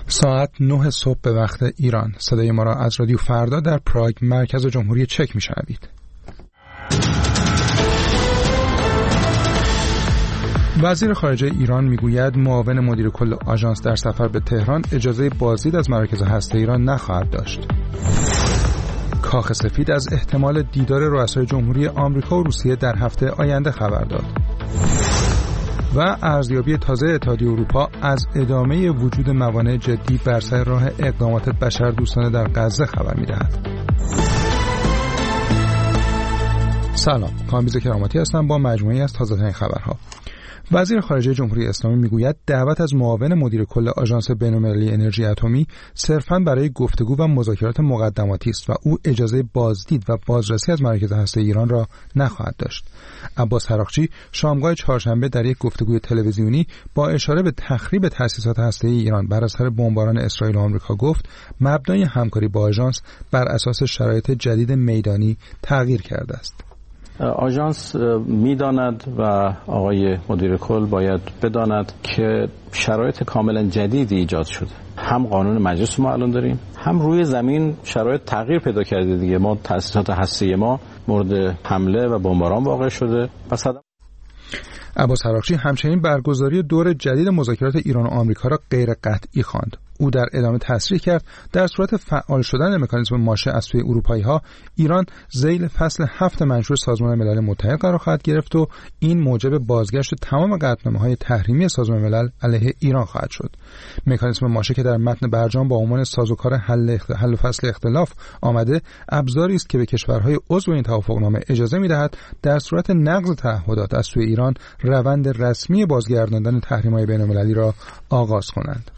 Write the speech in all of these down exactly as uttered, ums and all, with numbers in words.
ساعت نه صبح به وقت ایران. صدای ما را از رادیو فردا در پراگ مرکز جمهوری چک میشنوید. وزیر خارجه ایران میگوید معاون مدیر کل آژانس در سفر به تهران اجازه بازدید از مراکز هسته ایران نخواهد داشت. کاخ سفید از احتمال دیدار رؤسای جمهوری آمریکا و روسیه در هفته آینده خبر داد. و ارزیابی تازه اتحادیه اروپا از ادامه وجود موانع جدی بر سر راه اقدامات بشردوستانه در غزه خبر می‌دهد. سلام، کامبیز کراماتی هستم با مجموعه‌ای از تازه‌ترین خبرها. وزیر خارجه جمهوری اسلامی میگوید دعوت از معاون مدیر کل آژانس بین‌المللی انرژی اتمی صرفاً برای گفتگو و مذاکرات مقدماتی است و او اجازه بازدید و بازرسی از مراکز هسته ایران را نخواهد داشت. عباس هراقچی شامگاه چهارشنبه در یک گفتگوی تلویزیونی با اشاره به تخریب تأسیسات هسته‌ای ایران بر اثر بمباران اسرائیل و آمریکا گفت مبنای همکاری با آژانس بر اساس شرایط جدید میدانی تغییر کرده است. آژانس میداند و آقای مدیر کل باید بداند که شرایط کاملا جدیدی ایجاد شده. هم قانون مجلس ما الان داریم، هم روی زمین شرایط تغییر پیدا کرده دیگه. ما تأسیسات هسته‌ای ما مورد حمله و بمباران واقع شده. پس عباس هراقچی همچنین برگزاری دور جدید مذاکرات ایران و آمریکا را غیر قطعی خواند. او در ادامه تصریح کرد در صورت فعال شدن مکانیزم ماشه از سوی اروپایی‌ها ایران ذیل فصل هفت منشور سازمان ملل متحد قرار خواهد گرفت و این موجب بازگشت تمام قطعنامه‌های تحریمی سازمان ملل علیه ایران خواهد شد. مکانیزم ماشه که در متن برجام با عنوان سازوکار حل حل فصل اختلاف آمده، ابزاری است که به کشورهای عضو این توافقنامه اجازه می‌دهد در صورت نقض تعهدات از سوی ایران روند رسمی بازگرداندن تحریم‌های بین‌المللی را آغاز کنند.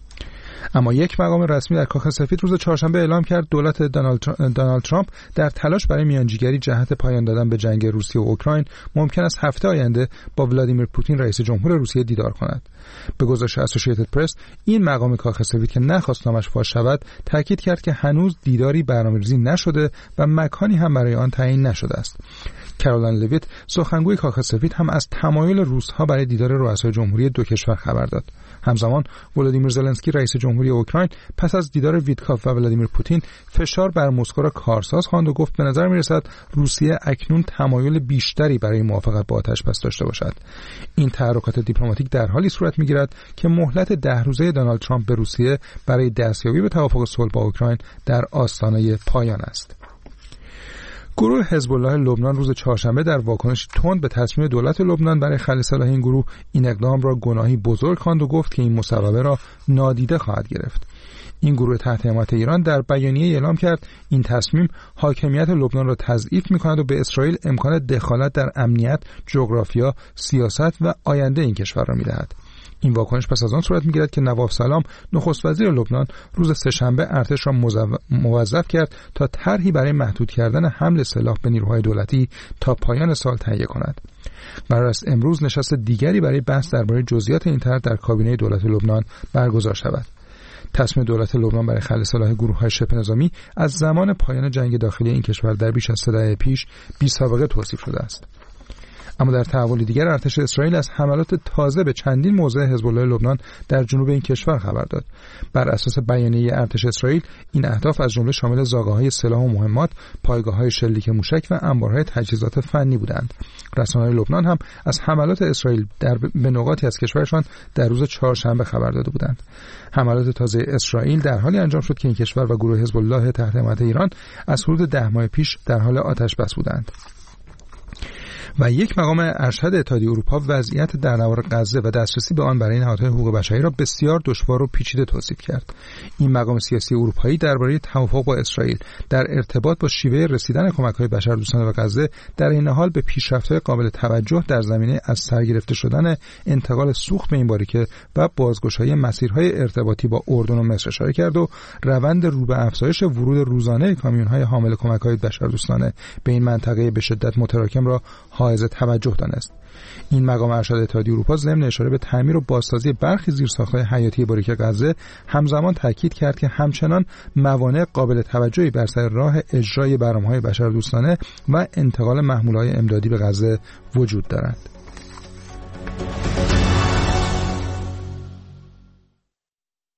اما یک مقام رسمی در کاخ سفید روز چهارشنبه اعلام کرد دولت دونالد ترامپ در تلاش برای میانجیگری جهت پایان دادن به جنگ روسیه و اوکراین ممکن است هفته آینده با ولادیمیر پوتین رئیس جمهور روسیه دیدار کند. به گزارش اسوسییتد پرس، این مقام کاخ سفید که نخواست نامش فاش شود تاکید کرد که هنوز دیداری برنامه‌ریزی نشده و مکانی هم برای آن تعیین نشده است. کارولین لویت سخنگوی کاخ سفید هم از تمایل روس‌ها برای دیدار رؤسای جمهوری دو کشور خبر داد. همزمان ولادیمیر زلنسکی رئیس جمهوری اوکراین پس از دیدار ویتکاف و ولادیمیر پوتین فشار بر مسکو را کارساز خواند و گفت به نظر می‌رسد روسیه اکنون تمایل بیشتری برای موافقت با آتش‌بس داشته باشد. این تحرکات دیپلماتیک در حالی صورت می‌گیرد که مهلت ده روزه دونالد ترامپ به روسیه برای دستیابی به توافق صلح با اوکراین در آستانه پایان است. گروه حزب الله لبنان روز چهارشنبه در واکنش تند به تصمیم دولت لبنان برای خلع سلاح این گروه این اقدام را گناهی بزرگ خواند و گفت که این مصوبه را نادیده خواهد گرفت. این گروه تحت حمایت ایران در بیانیه اعلام کرد این تصمیم حاکمیت لبنان را تضعیف می‌کند و به اسرائیل امکان دخالت در امنیت، جغرافیا، سیاست و آینده این کشور را می‌دهد. این واکنش پس از آن صورت می‌گیرد که نواف سلام نخست وزیر لبنان روز سه‌شنبه ارتش را موظف کرد تا طرحی برای محدود کردن حمل سلاح به نیروهای دولتی تا پایان سال تهیه کند. قرار است امروز نشست دیگری برای بحث درباره جزئیات این طرح در کابینه دولت لبنان برگزار شود. تصمیم دولت لبنان برای خلع سلاح گروه‌های شبه نظامی از زمان پایان جنگ داخلی این کشور در بیش از سه دهه پیش بی‌سابقه توصیف شده است. اما در تحولی دیگر ارتش اسرائیل از حملات تازه به چندین موضع حزب الله لبنان در جنوب این کشور خبر داد. بر اساس بیانیه ارتش اسرائیل این اهداف از جمله شامل زاغه‌های سلاح و مهمات، پایگاه‌های شلیک موشک و انبارهای تجهیزات فنی بودند. رسانه‌های لبنان هم از حملات اسرائیل در به نقاطی از کشورشان در روز چهارشنبه خبر داده بودند. حملات تازه اسرائیل در حالی انجام شد که این کشور و گروه حزب الله تحت حمایت ایران از حدود ده ماه پیش در حال آتش بس بودند. و یک مقام ارشد اتحادیه اروپا وضعیت در نوار غزه و دسترسی به آن برای نهادهای حقوق بشری را بسیار دشوار و پیچیده توصیف کرد. این مقام سیاسی اروپایی درباره توافق با اسرائیل در ارتباط با شیوه رسیدن کمک‌های بشردوستانه به غزه در این حال به پیشرفت‌های قابل توجه در زمینه از سر گرفته شدن انتقال سوخت به این باریکه و بازگشایی مسیرهای ارتباطی با اردن و مصر اشاره کرد و روند رو به افزایش ورود روزانه کامیون‌های حامل کمک‌های بشردوستانه به این منطقه به شدت متراکم را حائز توجه دانست. این مقام ارشد اتحادیه اروپا ضمن اشاره به تعمیر و بازسازی برخی زیرساخت‌های حیاتی باریکه غزه همزمان تاکید کرد که همچنان موانع قابل توجهی بر سر راه اجرای برنامه‌های بشردوستانه و انتقال محموله‌های امدادی به غزه وجود دارد.